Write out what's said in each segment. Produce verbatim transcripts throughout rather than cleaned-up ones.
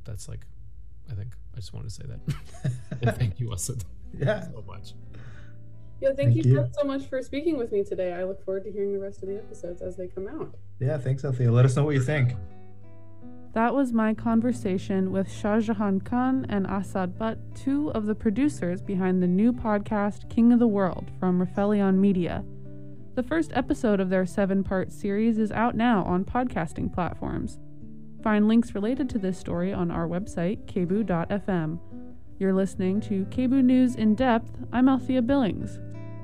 that's like, I think I just wanted to say that. And thank you, Asad. Yeah. So much. Yeah, thank, Thank you, you. so much for speaking with me today. I look forward to hearing the rest of the episodes as they come out. Yeah, thanks, Althea. Let us know what you think. That was my conversation with Shahjahan Khan and Asad Butt, two of the producers behind the new podcast King of the World from Rifelion Media. The first episode of their seven-part series is out now on podcasting platforms. Find links related to this story on our website, k b o dot f m. You're listening to K B O News in Depth. I'm Althea Billings.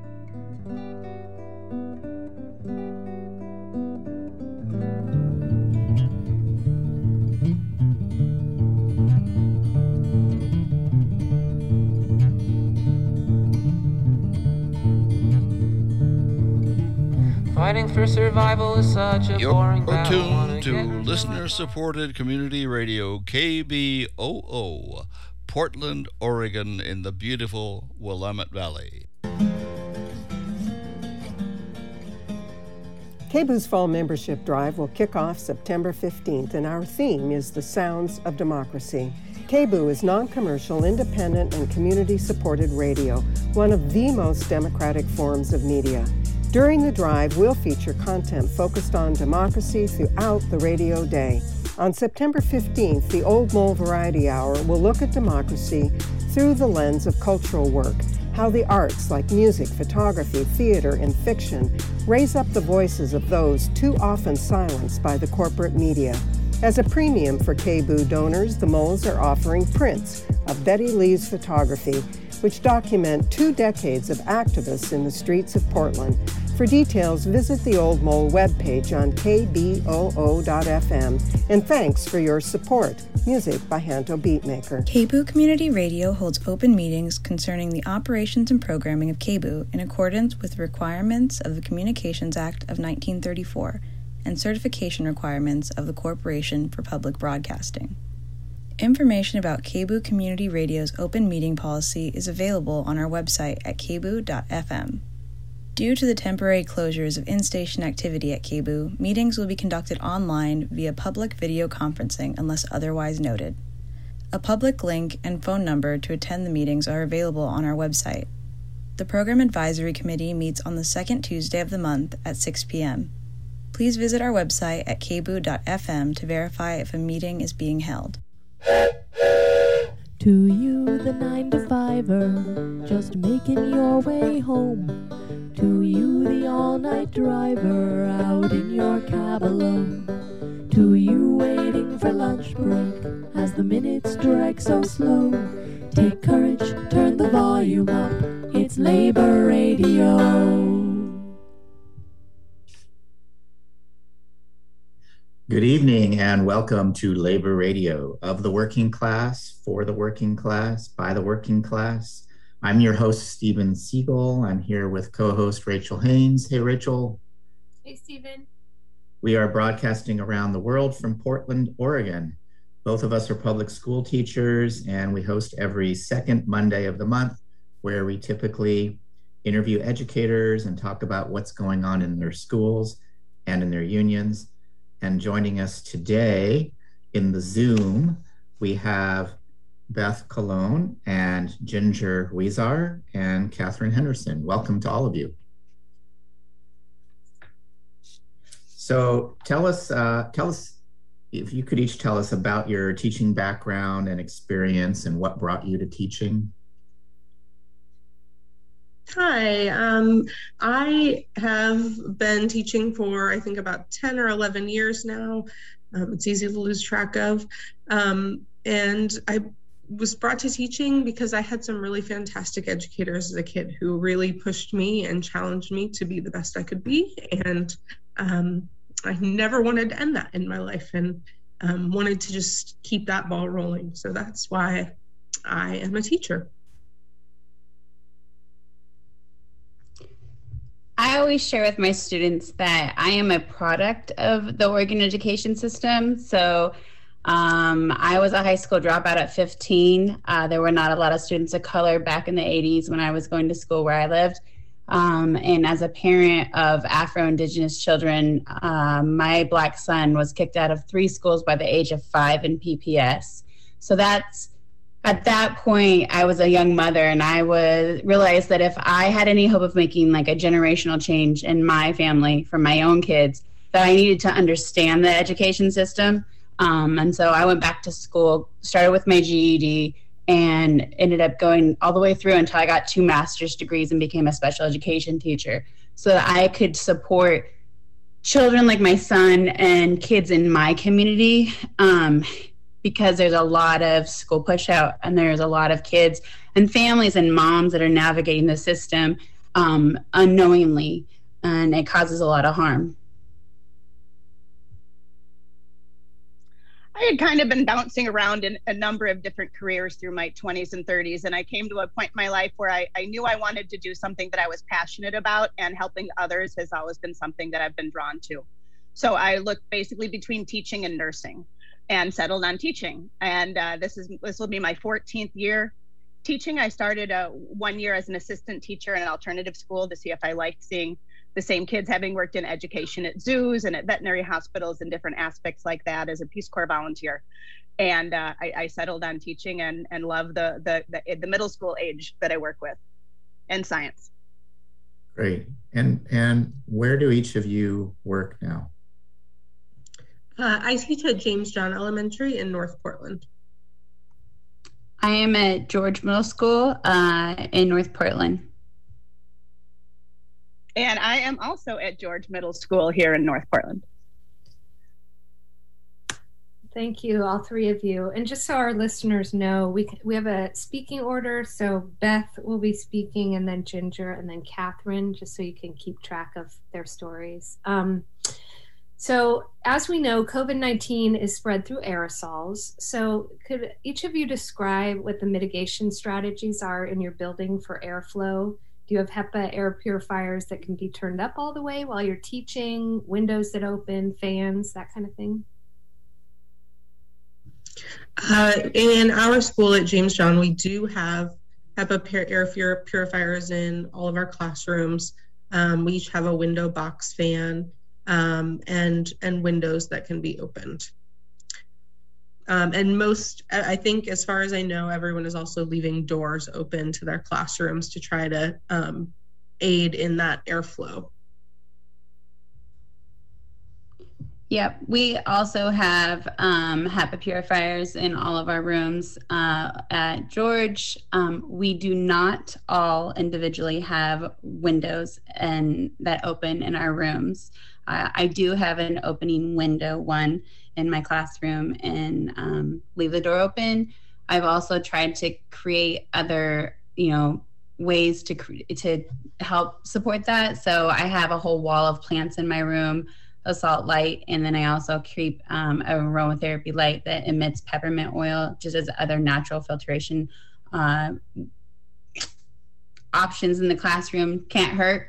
Fighting for survival is such a You're boring battle. tuned to listener-supported community radio K B O O, Portland, Oregon, in the beautiful Willamette Valley. K B O's Fall Membership Drive will kick off September fifteenth, and our theme is the Sounds of Democracy. K B O is non-commercial, independent, and community-supported radio, one of the most democratic forms of media. During the drive, we'll feature content focused on democracy throughout the radio day. On September fifteenth, the Old Mole Variety Hour will look at democracy through the lens of cultural work, how the arts like music, photography, theater, and fiction raise up the voices of those too often silenced by the corporate media. As a premium for K B O donors, the Moles are offering prints of Betty Lee's photography, which document two decades of activists in the streets of Portland. For details, visit the Old Mole webpage on k b o o dot f m. And thanks for your support. Music by Hanto Beatmaker. K B O Community Radio holds open meetings concerning the operations and programming of K B O in accordance with requirements of the Communications Act of nineteen thirty-four and certification requirements of the Corporation for Public Broadcasting. Information about K B O Community Radio's open meeting policy is available on our website at k b o dot f m. Due to the temporary closures of in-station activity at K B O, meetings will be conducted online via public video conferencing unless otherwise noted. A public link and phone number to attend the meetings are available on our website. The Program Advisory Committee meets on the second Tuesday of the month at six p.m. Please visit our website at k b o dot f m to verify if a meeting is being held. To you, the nine to fiver, just making your way home. To you, the all-night driver, out in your cab alone. To you, waiting for lunch break, as the minutes drag so slow. Take courage, turn the volume up, it's Labor Radio. Good evening and welcome to Labor Radio, of the working class, for the working class, by the working class. I'm your host, Stephen Siegel. I'm here with co-host Rachel Haynes. Hey, Rachel. Hey, Stephen. We are broadcasting around the world from Portland, Oregon. Both of us are public school teachers, and we host every second Monday of the month, where we typically interview educators and talk about what's going on in their schools and in their unions. And joining us today in the Zoom, we have Beth Colon and Ginger Huizar and Catherine Henderson. Welcome to all of you. So tell us, uh, tell us if you could each tell us about your teaching background and experience and what brought you to teaching. Hi, um, I have been teaching for, I think, about ten or eleven years now. Um, it's easy to lose track of. Um, and I was brought to teaching because I had some really fantastic educators as a kid who really pushed me and challenged me to be the best I could be. And um, I never wanted to end that in my life and um, wanted to just keep that ball rolling. So that's why I am a teacher. I always share with my students that I am a product of the Oregon education system. So um, I was a high school dropout at fifteen. Uh, there were not a lot of students of color back in the eighties when I was going to school where I lived. Um, and as a parent of Afro-Indigenous children, uh, my Black son was kicked out of three schools by the age of five in P P S. So that's, at that point, I was a young mother, and I was realized that if I had any hope of making like a generational change in my family for my own kids, that I needed to understand the education system. Um, and so I went back to school, started with my G E D, and ended up going all the way through until I got two master's degrees and became a special education teacher, so that I could support children like my son and kids in my community, um, because there's a lot of school push out, and there's a lot of kids and families and moms that are navigating the system um, unknowingly, and it causes a lot of harm. I had kind of been bouncing around in a number of different careers through my twenties and thirties, and I came to a point in my life where I, I knew I wanted to do something that I was passionate about, and helping others has always been something that I've been drawn to. So I looked basically between teaching and nursing, and settled on teaching. And uh, this is this will be my fourteenth year teaching. I started uh, one year as an assistant teacher in an alternative school to see if I liked seeing the same kids, having worked in education at zoos and at veterinary hospitals and different aspects like that as a Peace Corps volunteer. And uh, I, I settled on teaching, and, and love the, the, the, the middle school age that I work with, and science. Great. And, and where do each of you work now? Uh, I teach at James John Elementary in North Portland. I am at George Middle School uh, in North Portland. And I am also at George Middle School here in North Portland. Thank you, all three of you. And just so our listeners know, we we have a speaking order. So Beth will be speaking, and then Ginger, and then Catherine, just so you can keep track of their stories. Um, so as we know, COVID nineteen is spread through aerosols. So could each of you describe what the mitigation strategies are in your building for airflow? Do you have HEPA air purifiers that can be turned up all the way while you're teaching, windows that open, fans, that kind of thing? Uh, in our school at James John, we do have HEPA air purifiers in all of our classrooms. Um, we each have a window box fan um, and, and windows that can be opened. Um, and most, I think, as far as I know, everyone is also leaving doors open to their classrooms to try to um, aid in that airflow. Yep, we also have um, HEPA purifiers in all of our rooms. Uh, at George, um, we do not all individually have windows and that open in our rooms. Uh, I do have an opening window one in my classroom and um, leave the door open. I've also tried to create other, you know, ways to to help support that. So I have a whole wall of plants in my room, a salt light, and then I also keep um, a aromatherapy light that emits peppermint oil, just as other natural filtration uh, options in the classroom. Can't hurt.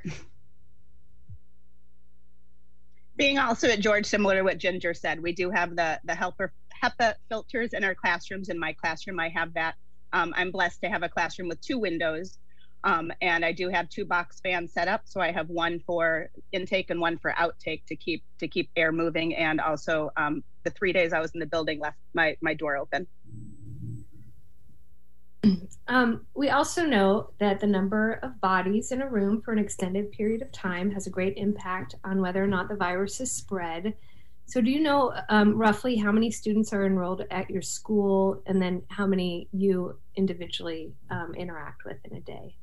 Being also at George, similar to what Ginger said, we do have the, the helper HEPA filters in our classrooms. In my classroom, I have that. Um, I'm blessed to have a classroom with two windows, um, and I do have two box fans set up. So I have one for intake and one for outtake to keep to keep air moving. And also um, the three days I was in the building, left my, my door open. Um, we also know that the number of bodies in a room for an extended period of time has a great impact on whether or not the virus is spread. So do you know um, roughly how many students are enrolled at your school, and then how many you individually um, interact with in a day?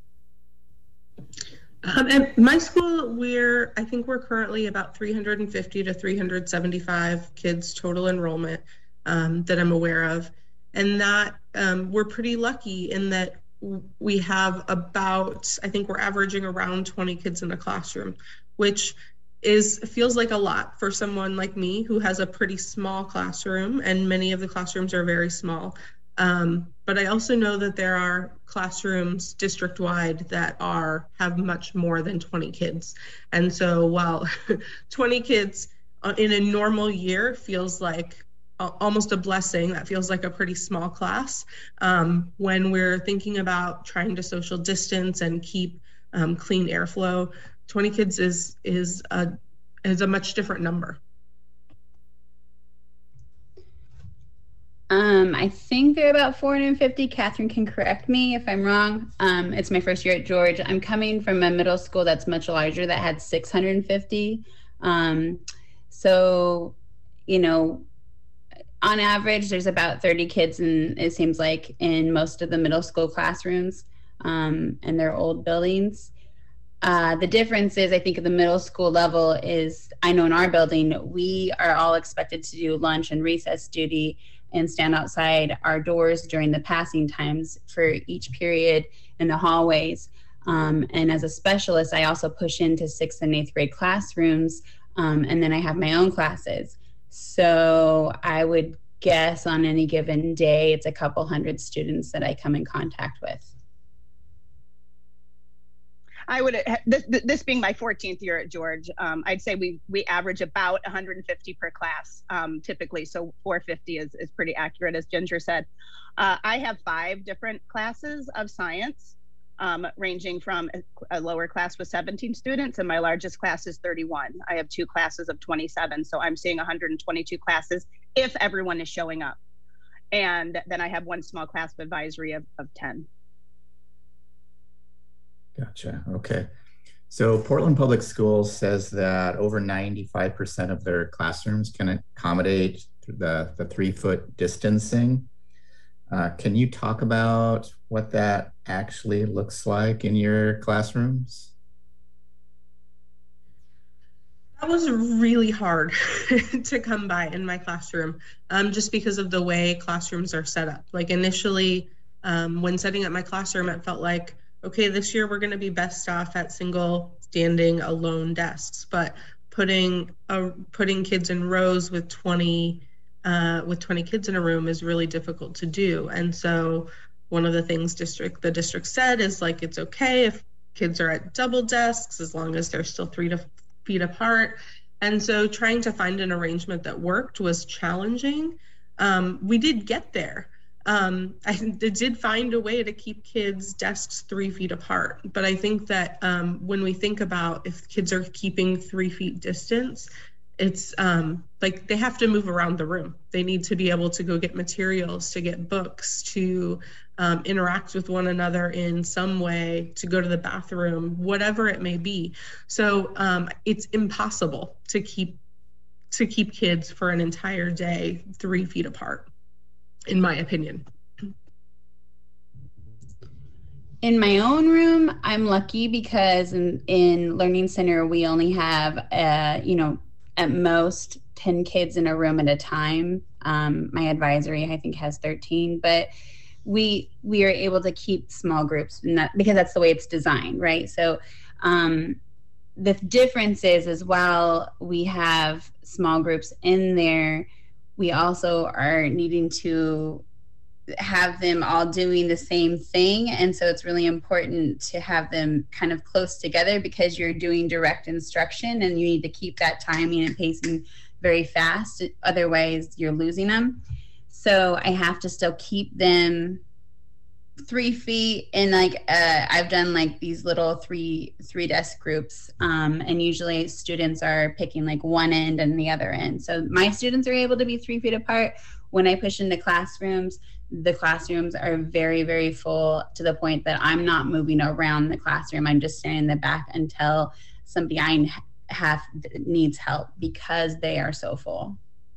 Um, at my school, we're, I think we're currently about three hundred fifty to three hundred seventy-five kids total enrollment um, that I'm aware of. And that um, we're pretty lucky in that we have about, I think we're averaging around twenty kids in a classroom, which is feels like a lot for someone like me who has a pretty small classroom, and many of the classrooms are very small. Um, but I also know that there are classrooms district-wide that are have much more than twenty kids. And so while twenty kids in a normal year feels like almost a blessing, that feels like a pretty small class. Um, when we're thinking about trying to social distance and keep um, clean airflow, twenty kids is is a is a much different number. Um, I think they're about four hundred fifty. Catherine can correct me if I'm wrong. Um, it's my first year at George. I'm coming from a middle school that's much larger that had six hundred fifty. Um, so, you know, on average, there's about thirty kids, in, it seems like, in most of the middle school classrooms, um, and their old buildings. Uh, the difference is, I think, at the middle school level is, I know in our building, we are all expected to do lunch and recess duty and stand outside our doors during the passing times for each period in the hallways. Um, and as a specialist, I also push into sixth and eighth grade classrooms, um, and then I have my own classes. So I would guess on any given day, it's a couple hundred students that I come in contact with. I would, this, this being my fourteenth year at George, um, I'd say we we average about one hundred fifty per class um, typically. So four hundred fifty is, is pretty accurate, as Ginger said. Uh, I have five different classes of science, um, ranging from a, a lower class with seventeen students, and my largest class is thirty-one. I have two classes of twenty-seven, so I'm seeing one hundred twenty-two classes if everyone is showing up. And then I have one small class of advisory of, of ten. Gotcha. Okay. So Portland Public Schools says that over ninety-five percent of their classrooms can accommodate the, the three foot distancing. Uh, can you talk about what that actually looks like in your classrooms? That was really hard to come by in my classroom, um, just because of the way classrooms are set up. Like initially, um, when setting up my classroom, it felt like, okay, this year we're going to be best off at single standing alone desks, but putting a, putting kids in rows with twenty uh, with twenty kids in a room is really difficult to do. And so one of the things district the district said is like, it's okay if kids are at double desks as long as they're still three to feet apart. And so trying to find an arrangement that worked was challenging. Um, we did get there. Um, I did find a way to keep kids' desks three feet apart. But I think that um, when we think about if kids are keeping three feet distance, it's um, like they have to move around the room. They need to be able to go get materials, to get books, to um, interact with one another in some way, to go to the bathroom, whatever it may be. So um, it's impossible to keep to keep kids for an entire day three feet apart, in my opinion. In my own room, I'm lucky because in, in Learning Center, we only have, uh, you know, at most ten kids in a room at a time. Um, my advisory, I think, has thirteen, but we we are able to keep small groups, and that, because that's the way it's designed, right? So um, the difference is, as well, we have small groups in there, we also are needing to have them all doing the same thing. And so it's really important to have them kind of close together because you're doing direct instruction and you need to keep that timing and pacing very fast. Otherwise, you're losing them. So I have to still keep them three feet and like uh, I've done like these little three three desk groups, um, and usually students are picking like one end and the other end. So my students are able to be three feet apart. When I push into classrooms, the classrooms are very, very full to the point that I'm not moving around the classroom. I'm just standing in the back until somebody I have needs help because they are so full.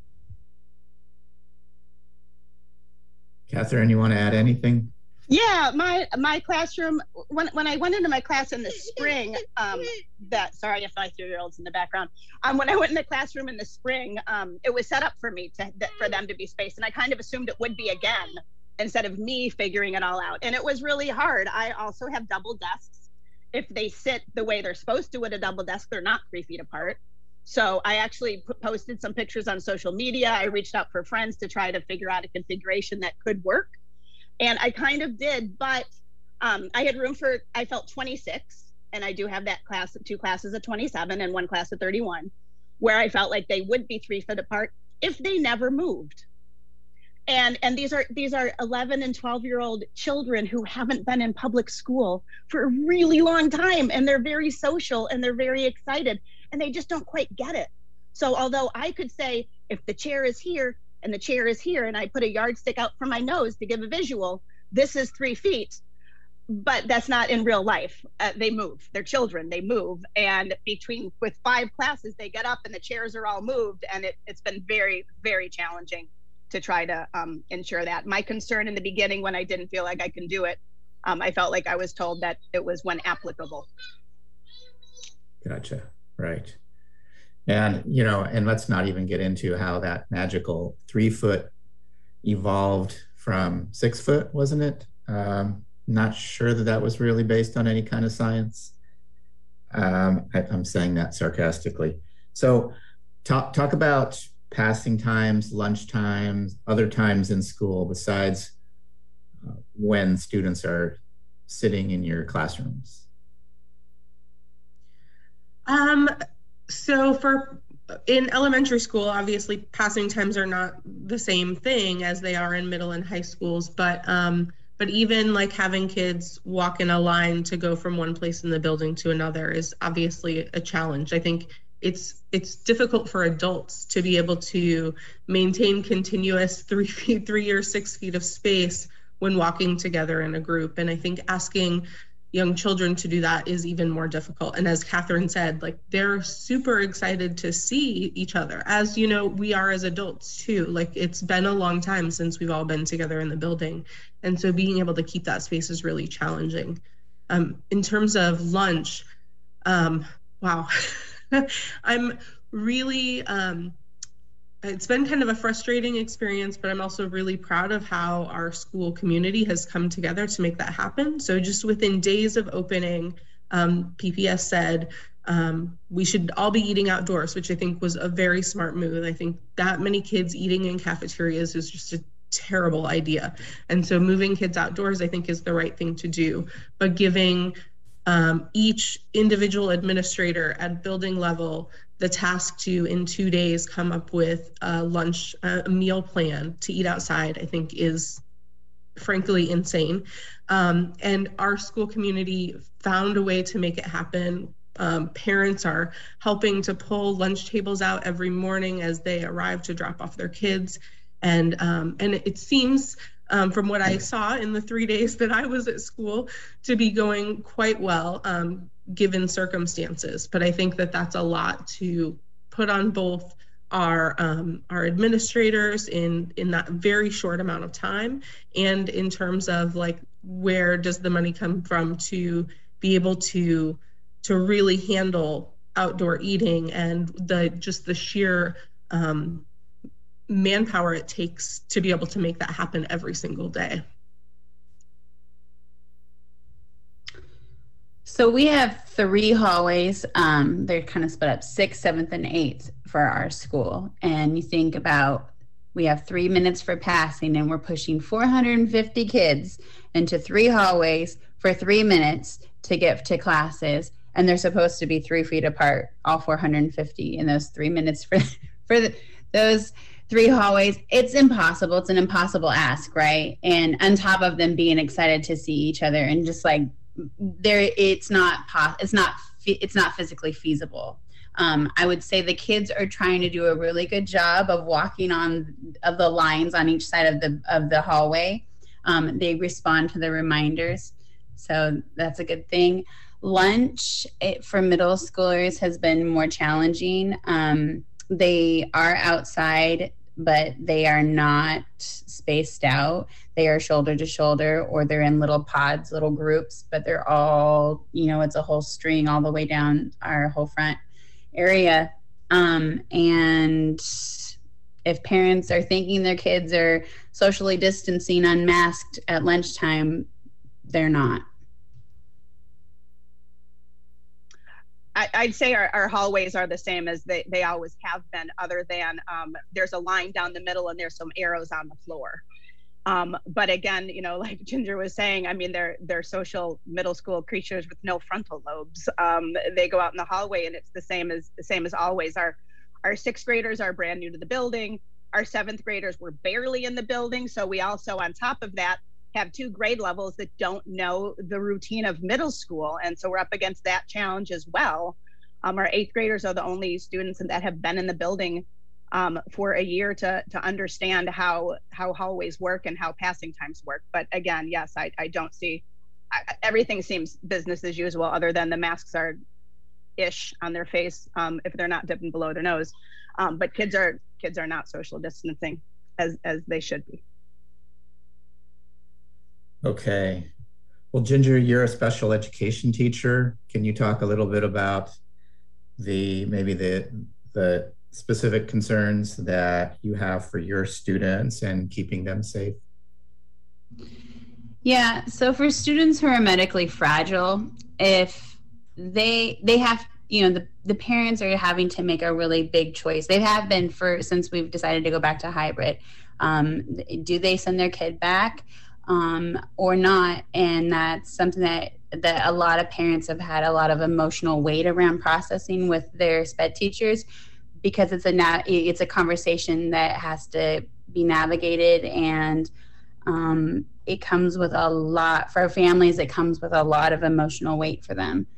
Catherine, you want to add anything? Yeah, my my classroom, when when I went into my class in the spring, um, that, sorry if my three-year-old's in the background, um, when I went in the classroom in the spring, um, it was set up for me to that, for them to be spaced, and I kind of assumed it would be again, instead of me figuring it all out, and it was really hard. I also have double desks. If they sit the way they're supposed to at a double desk, they're not three feet apart. So I actually put, posted some pictures on social media. I reached out for friends to try to figure out a configuration that could work. And I kind of did, but um, I had room for, I felt twenty-six, and I do have that class, two classes of twenty-seven and one class of thirty-one, where I felt like they would be three feet apart if they never moved. And and these are these are eleven and twelve year old children who haven't been in public school for a really long time, and they're very social and they're very excited, and they just don't quite get it. So although I could say, if the chair is here, and the chair is here, and I put a yardstick out from my nose to give a visual, this is three feet. But that's not in real life. Uh, they move. They're children. They move. And between with five classes, they get up and the chairs are all moved. And it, it's been very, very challenging to try to um, ensure that. My concern in the beginning, when I didn't feel like I can do it, um, I felt like I was told that it was when applicable. Gotcha. Right. And, you know, and let's not even get into how that magical three foot evolved from six foot, wasn't it? Um, Not sure that that was really based on any kind of science. Um, I, I'm saying that sarcastically. So talk, talk about passing times, lunch times, other times in school besides uh, when students are sitting in your classrooms. Um, so for in elementary school, obviously passing times are not the same thing as they are in middle and high schools, but um, But even like having kids walk in a line to go from one place in the building to another is obviously a challenge. I think it's it's difficult for adults to be able to maintain continuous three feet, three or six feet of space when walking together in a group. And I think asking young children to do that is even more difficult. And as Catherine said, like they're super excited to see each other, as you know, we are as adults too. Like it's been a long time since we've all been together in the building. And so being able to keep that space is really challenging. Um, in terms of lunch, um, wow, I'm really, um, it's been kind of a frustrating experience, but I'm also really proud of how our school community has come together to make that happen. So just within days of opening, um, P P S said um, we should all be eating outdoors, which I think was a very smart move. I think that many kids eating in cafeterias is just a terrible idea. And so moving kids outdoors, I think, is the right thing to do. But giving um, each individual administrator at building level the task to, in two days, come up with a lunch, a meal plan to eat outside, I think is frankly insane. Um, and our school community found a way to make it happen. Um, parents are helping to pull lunch tables out every morning as they arrive to drop off their kids. And um, and it seems, um, from what I saw in the three days that I was at school, to be going quite well, um, given circumstances. But I think that that's a lot to put on both our um, our administrators in in that very short amount of time, and in terms of like where does the money come from to be able to to really handle outdoor eating and the just the sheer um, manpower it takes to be able to make that happen every single day. So we have three hallways. Um, they're kind of split up, sixth, seventh, and eighth for our school. And you think about, we have three minutes for passing, and we're pushing four hundred fifty kids into three hallways for three minutes to get to classes. And they're supposed to be three feet apart, all four hundred fifty in those three minutes for, for the, those three hallways. It's impossible. It's an impossible ask, right? And on top of them being excited to see each other and just like, there, it's not, it's not, it's not physically feasible. Um, I would say the kids are trying to do a really good job of walking on of the lines on each side of the of the hallway. Um, they respond to the reminders, so that's a good thing. Lunch it, for middle schoolers has been more challenging. Um, they are outside, but they are not spaced out. They are shoulder to shoulder, or they're in little pods, little groups, but they're all, you know, it's a whole string all the way down our whole front area. Um, and if parents are thinking their kids are socially distancing unmasked at lunchtime, they're not. I, I'd say our, our hallways are the same as they, they always have been, other than um, there's a line down the middle and there's some arrows on the floor. Um, but again, you know, like Ginger was saying, I mean, they're they're social middle school creatures with no frontal lobes. Um, they go out in the hallway, and it's the same as the same as always. Our our sixth graders are brand new to the building. Our seventh graders were barely in the building, so we also, on top of that, have two grade levels that don't know the routine of middle school, and so we're up against that challenge as well. Um, our eighth graders are the only students that have been in the building um, for a year to to understand how how hallways work and how passing times work. But again, yes, I, I don't see, I, everything seems business as usual, other than the masks are ish on their face um, if they're not dipping below their nose. Um, but kids are kids are not social distancing as as they should be. Okay. Well, Ginger, you're a special education teacher. Can you talk a little bit about the maybe the the specific concerns that you have for your students and keeping them safe? Yeah, so for students who are medically fragile, if they they have, you know, the, the parents are having to make a really big choice. They have been for since we've decided to go back to hybrid. Um, do they send their kid back um, or not? And that's something that that a lot of parents have had a lot of emotional weight around processing with their sped teachers, because it's a na- it's a conversation that has to be navigated, and um, it comes with a lot for families. It comes with a lot of emotional weight for them.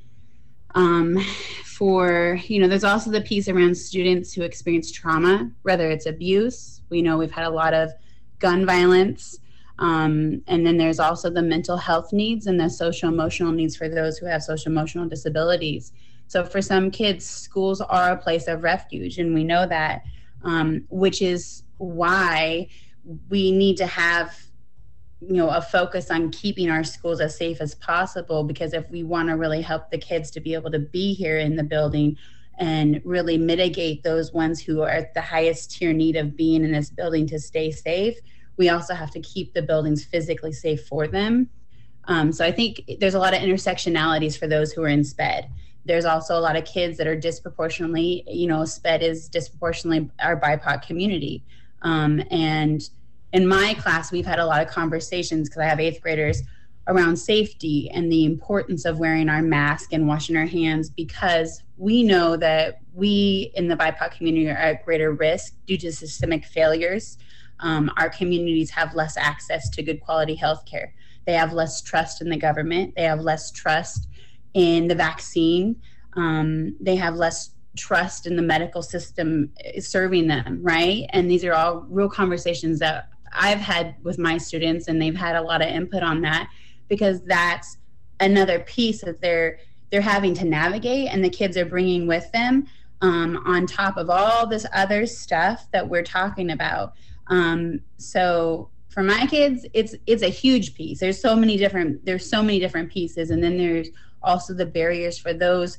Um, for you know, there's also the piece around students who experience trauma, whether it's abuse. We know we've had a lot of gun violence. Um, and then there's also the mental health needs and the social emotional needs for those who have social emotional disabilities. So for some kids, schools are a place of refuge, and we know that, um, which is why we need to have, you know, a focus on keeping our schools as safe as possible, because if we want to really help the kids to be able to be here in the building and really mitigate those ones who are at the highest tier need of being in this building to stay safe, we also have to keep the buildings physically safe for them. Um, so I think there's a lot of intersectionalities for those who are in SPED. There's also a lot of kids that are disproportionately, you know, SPED is disproportionately our B I P O C community. Um, and in my class, we've had a lot of conversations, because I have eighth graders, around safety and the importance of wearing our mask and washing our hands, because we know that we in the B I P O C community are at greater risk due to systemic failures. Um, our communities have less access to good quality health care. They have less trust in the government. They have less trust in the vaccine. Um, they have less trust in the medical system serving them, right? And these are all real conversations that I've had with my students, and they've had a lot of input on that, because that's another piece that they're they're having to navigate, and the kids are bringing with them um, on top of all this other stuff that we're talking about. Um, so for my kids, it's it's a huge piece. There's so many different there's so many different pieces, and then there's also the barriers for those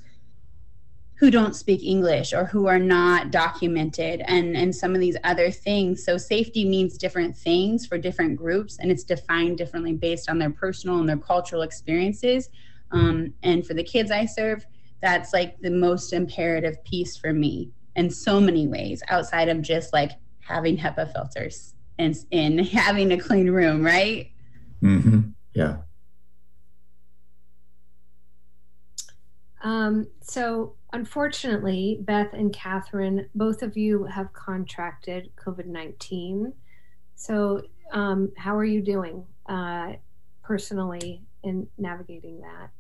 who don't speak English or who are not documented, and and some of these other things. So safety means different things for different groups, and it's defined differently based on their personal and their cultural experiences. Um, and for the kids I serve, that's like the most imperative piece for me in so many ways, outside of just like having HEPA filters and, and having a clean room, right? Mm-hmm. Yeah. Um, so unfortunately, Beth and Catherine, both of you have contracted COVID nineteen. So um, how are you doing uh, personally in navigating that?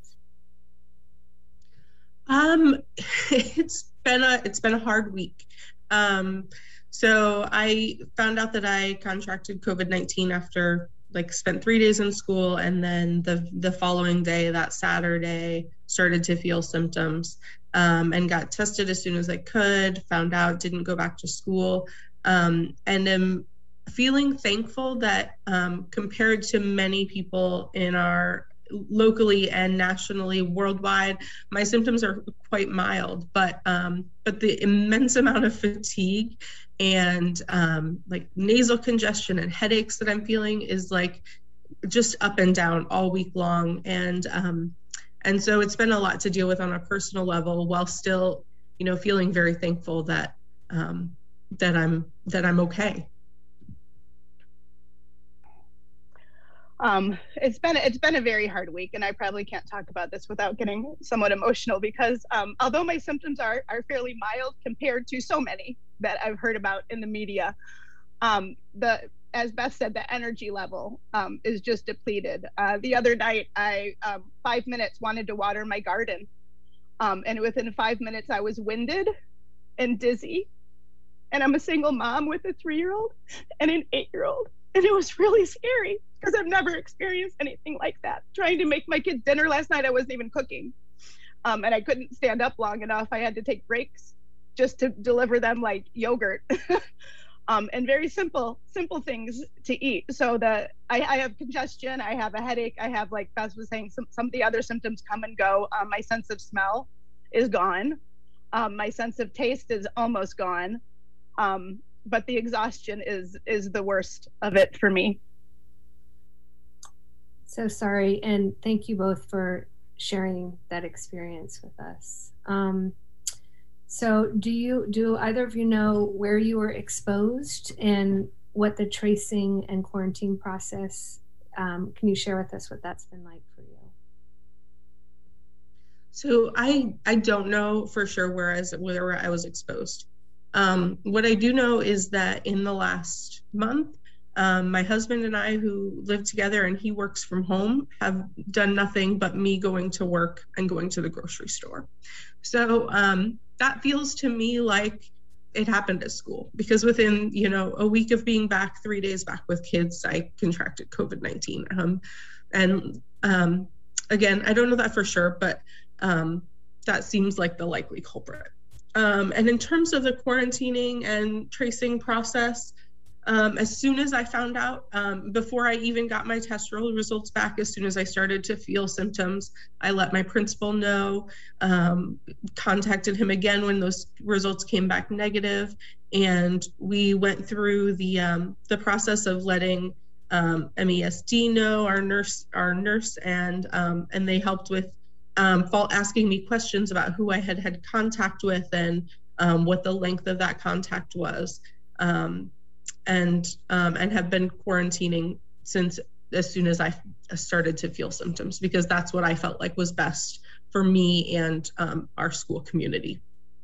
Um, it's been a it's been a hard week. Um, so I found out that I contracted COVID nineteen after like spent three days in school, and then the the following day, that Saturday, started to feel symptoms, um, and got tested as soon as I could. Found out, didn't go back to school, um, and am feeling thankful that um, compared to many people in our locally and nationally, worldwide, my symptoms are quite mild, but um, but the immense amount of fatigue and um, like nasal congestion and headaches that I'm feeling is like just up and down all week long. And um, and so it's been a lot to deal with on a personal level, while still, you know, feeling very thankful that um, that I'm that I'm okay. Um, it's been it's been a very hard week, and I probably can't talk about this without getting somewhat emotional, because um, although my symptoms are are fairly mild compared to so many that I've heard about in the media, um, the as Beth said, the energy level um, is just depleted. Uh, the other night, I um, five minutes wanted to water my garden, um, and within five minutes, I was winded and dizzy, And I'm a single mom with a three-year-old and an eight-year-old. And it was really scary because I've never experienced anything like that. Trying to make my kids dinner last night, I wasn't even cooking. Um, and I couldn't stand up long enough. I had to take breaks just to deliver them like yogurt. um, and very simple, simple things to eat. So the I, I have congestion, I have a headache, I have, like Beth was saying, some, some of the other symptoms come and go. Um, my sense of smell is gone. Um, my sense of taste is almost gone. Um, but the exhaustion is is the worst of it for me. So sorry, and thank you both for sharing that experience with us. Um, so do you do either of you know where you were exposed and what the tracing and quarantine process, um, can you share with us what that's been like for you? So I I don't know for sure where I was, where I was exposed. Um, what I do know is that in the last month, um, my husband and I, who live together and he works from home, have done nothing but me going to work and going to the grocery store. So um, that feels to me like it happened at school, because within, you know, a week of being back, three days back with kids, I contracted COVID nineteen. Um, and um, again, I don't know that for sure, but um, that seems like the likely culprit. Um, and in terms of the quarantining and tracing process, um, as soon as I found out, um, before I even got my test results back, as soon as I started to feel symptoms, I let my principal know, um, contacted him again when those results came back negative, and we went through the um, the process of letting um, M E S D know, our nurse, our nurse, and um, and they helped with Um, asking me questions about who I had had contact with and um, what the length of that contact was, um, and um, and have been quarantining since as soon as I started to feel symptoms, because that's what I felt like was best for me and um, our school community.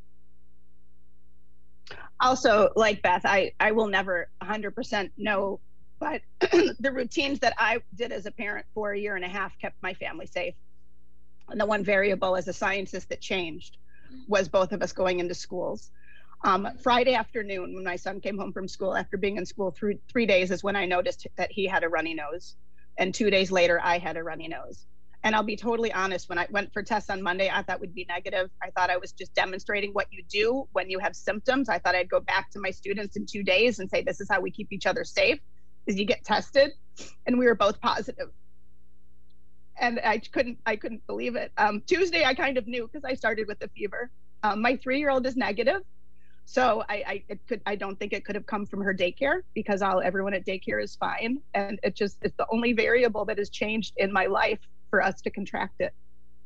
Also, like Beth, I, I will never one hundred percent know, but the routines that I did as a parent for a year and a half kept my family safe. And the one variable as a scientist that changed was both of us going into schools. Um, Friday afternoon, when my son came home from school after being in school through three days is when I noticed that he had a runny nose. And two days later, I had a runny nose. And I'll be totally honest, when I went for tests on Monday, I thought would be negative. I thought I was just demonstrating what you do when you have symptoms. I thought I'd go back to my students in two days and say, this is how we keep each other safe, is you get tested. And we were both positive. And I couldn't, I couldn't believe it. Um, Tuesday, I kind of knew because I started with a fever. Um, my three-year-old is negative, so I, I, it could, I don't think it could have come from her daycare, because all everyone at daycare is fine, and it just, it's the only variable that has changed in my life for us to contract it.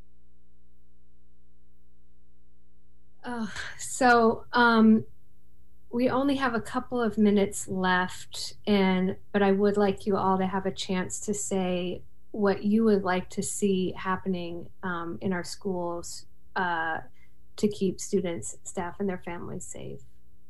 Uh, so um, we only have a couple of minutes left, and but I would like you all to have a chance to say what you would like to see happening um, in our schools uh, to keep students, staff, and their families safe.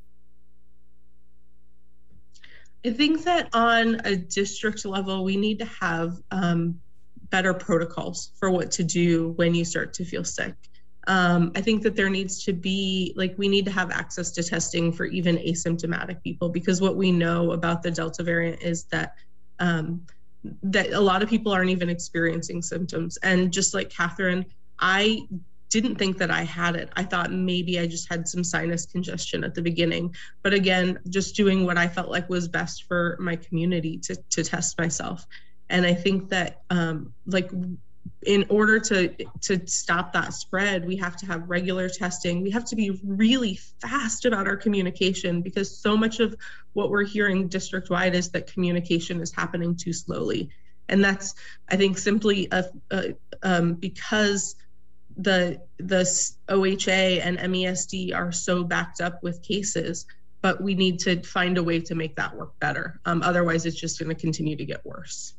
I think that on a district level, we need to have um, better protocols for what to do when you start to feel sick. Um, I think that there needs to be, like, we need to have access to testing for even asymptomatic people, because what we know about the Delta variant is that um, that a lot of people aren't even experiencing symptoms. And just like Catherine, I didn't think that I had it. I thought maybe I just had some sinus congestion at the beginning. But again, just doing what I felt like was best for my community to, to test myself. And I think that um, like in order to to stop that spread, we have to have regular testing. We have to be really fast about our communication, because so much of what we're hearing district-wide is that communication is happening too slowly. And that's, I think, simply a, a, um, because the the O H A and M E S D are so backed up with cases, but we need to find a way to make that work better. Um, otherwise, it's just going to continue to get worse.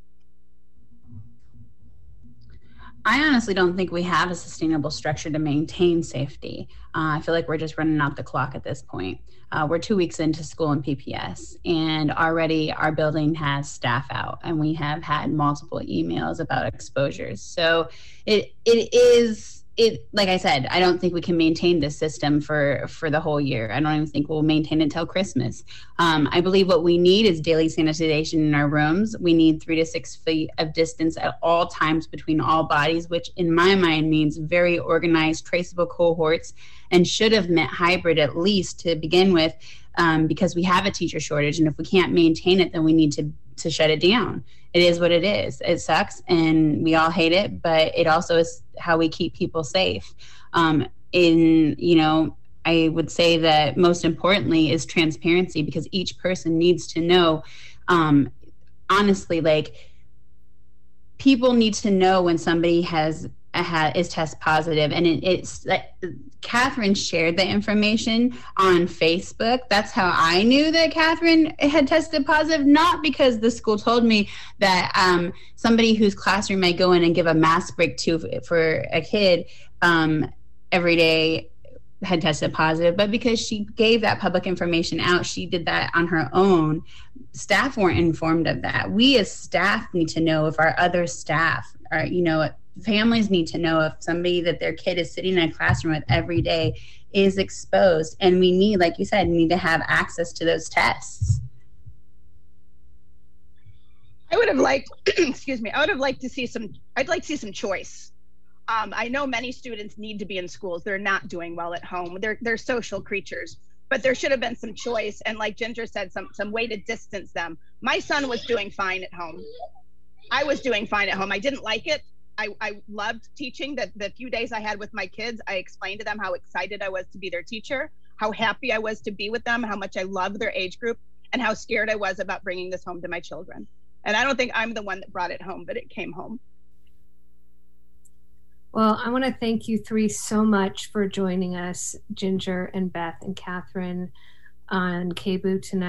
I honestly don't think we have a sustainable structure to maintain safety. Uh, I feel like we're just running out the clock at this point. Uh, we're two weeks into school in P P S, and already our building has staff out, and we have had multiple emails about exposures. So it it is it, like I said, I don't think we can maintain this system for, for the whole year. I don't even think we'll maintain it until Christmas. Um, I believe what we need is daily sanitization in our rooms. We need three to six feet of distance at all times between all bodies, which in my mind means very organized, traceable cohorts, and should have meant hybrid at least to begin with, um, because we have a teacher shortage. And if we can't maintain it, then we need to, to shut it down. It is what it is. It sucks and we all hate it, but it also is how we keep people safe. Um, in, you know, I would say that most importantly is transparency, because each person needs to know, um, honestly, like people need to know when somebody has a, is test positive. And it, it's like Catherine shared the information on Facebook. That's how I knew that Catherine had tested positive, not because the school told me that um, somebody whose classroom I go in and give a mask break to for a kid um, every day had tested positive, but because she gave that public information out. She did that on her own. Staff weren't informed of that. We as staff need to know if our other staff are, you know, families need to know if somebody that their kid is sitting in a classroom with every day is exposed. And we need, like you said, need to have access to those tests. I would have liked, excuse me, I would have liked to see some, I'd like to see some choice. Um, I know many students need to be in schools. They're not doing well at home. They're, they're social creatures, but there should have been some choice. And like Ginger said, some, some way to distance them. My son was doing fine at home. I was doing fine at home. I didn't like it. I, I loved teaching. That the few days I had with my kids, I explained to them how excited I was to be their teacher, how happy I was to be with them, how much I loved their age group, and how scared I was about bringing this home to my children. And I don't think I'm the one that brought it home, but it came home. Well, I want to thank you three so much for joining us, Ginger and Beth and Catherine, on K B O O tonight.